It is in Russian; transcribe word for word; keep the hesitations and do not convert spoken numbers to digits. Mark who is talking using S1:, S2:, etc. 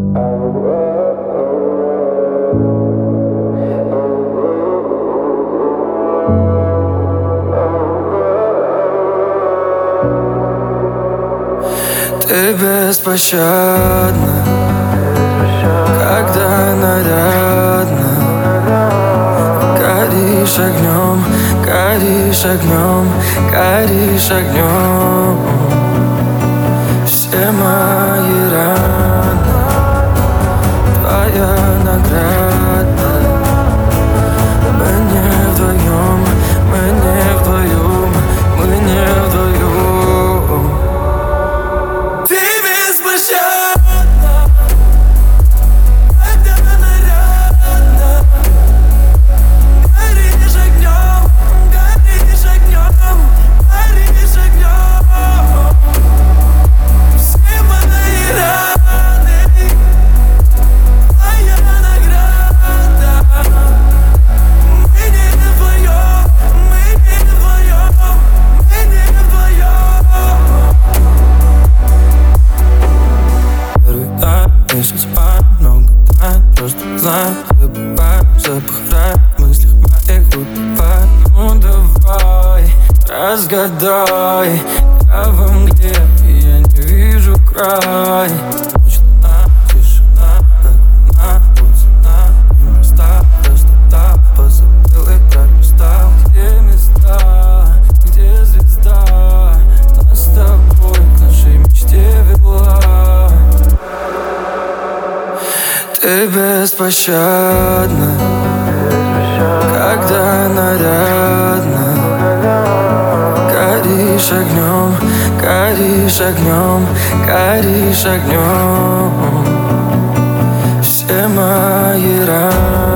S1: Ты беспощадна, когда нарядно горишь огнем, горишь огнем, горишь огнем. Все мои раны, твоя награда. Мы не вдвоем, мы не вдвоем, мы не вдвоем. Ты беспощадна, когда нарядно горишь огнем, горишь огнем, горишь огнем. Все мои раны, твоя награда. Мы не вдвоем, мы не вдвоем, мы не вдвоем. Первый тайм, месяц спать, много тайн. Просто знаю, забываю, запах рая в мыслях моих утопает. Ну давай, разгадай. Я во мгле, и я не вижу край. Ночь, луна, тишина, как луна, вот цена. И моста, простота, позабыл и так устал. Где места, где звезда нас с тобой к нашей мечте вела. Ты беспощадна, когда нарядно горишь огнем, горишь огнем, горишь огнем. Все мои раны.